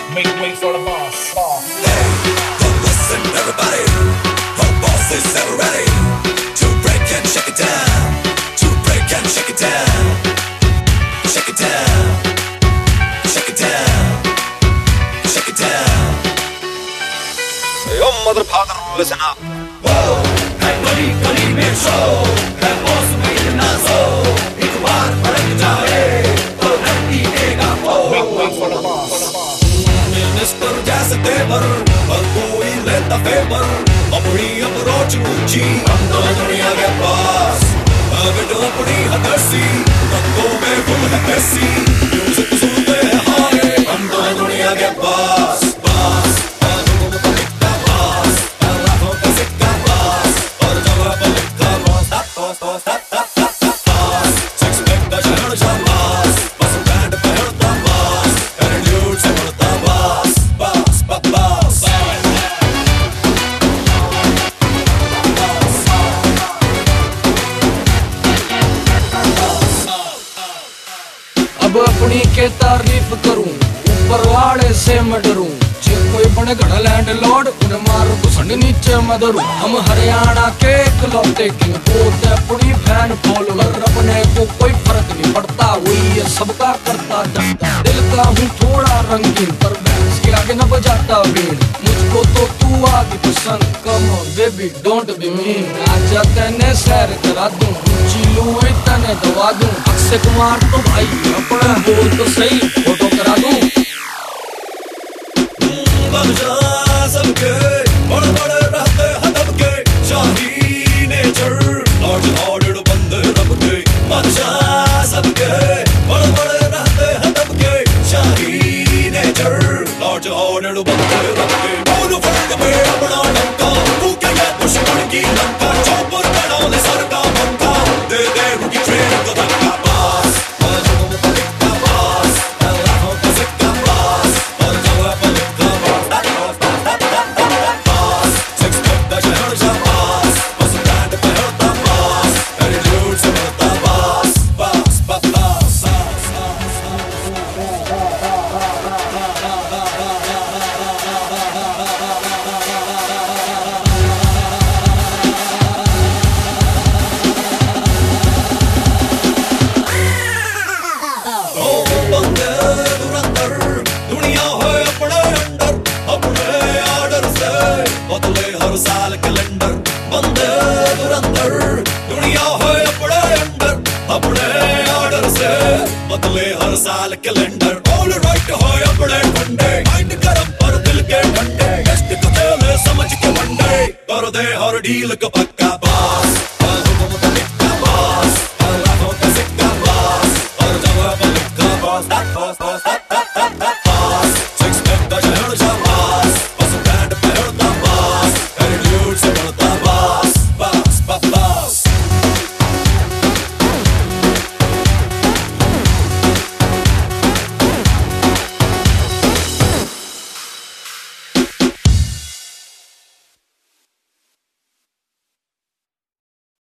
Make way for the boss. Hey, but listen, everybody. Our boss is ever ready to break and shake it down. To break and shake it down. Shake it down. Shake it down. Shake it down. Your mother, father, listen up. Whoa, hey, buddy, make show. Hey, boss, make it not so. एक बार पलट जाए तो लगेगा वो. Make way for the boss. Minister जैसे तेवर हर कोई लेता फेवर. अपनी अप्रोच ऊंची हम तो दुनिया के पास. अगर अपनी हदसी रंगों में गुम है कैसी. म्यूजिक सुनते हैं हारे हम तो दुनिया के पास. अब अपनी के तारीफ करूं ऊपर वाले से मैं डरूं. जे कोई बने घड़ा लैंड लॉर्ड उन्हें मारो घुसंड नीचे मैं धरूं. हम हरियाणा के इकलौते किंग बोलते अपनी फैन फॉलोअर. अपने को कोई फर्क नहीं पड़ता वही है सबका करता धरता. दिल का हूँ थोड़ा रंगीन पर बैंस के आगे न बजाता बीन. मुझको तो तू आगे पसंद come baby don't be mean. आजा तेने सैर करा दूं चिलू तने दवा दूं. अक्षय कुमार तो भाई अपना बोल तो सही फोटो करा दूं. सबके बड़े बड़े रहते हैं दबके. शाही नेचर लॉर्ड ऑर्डर बंदे दबके. बादशाह सबके बड़े बड़े रहते हैं दबके. शाही नेचर लॉर्ड ऑर्डर बंदे दबके. बोलो फर्क पे अपना डंका भूखे गए दुश्मन की लंका. चौपर बनाओ सर का पंखा दे दे रुकी ट्रेन को धक्का. बदले हर साल कैलेंडर बंदे धुरंधर. दुनिया है अपने अंडर अपने ऑर्डर से. बदले हर साल कैलेंडर. ऑल राइट है अपने ठंडे. माइंड गरम पर दिल के ठंडे. गेस्ट को समझ के मंडे कर दे हर डील का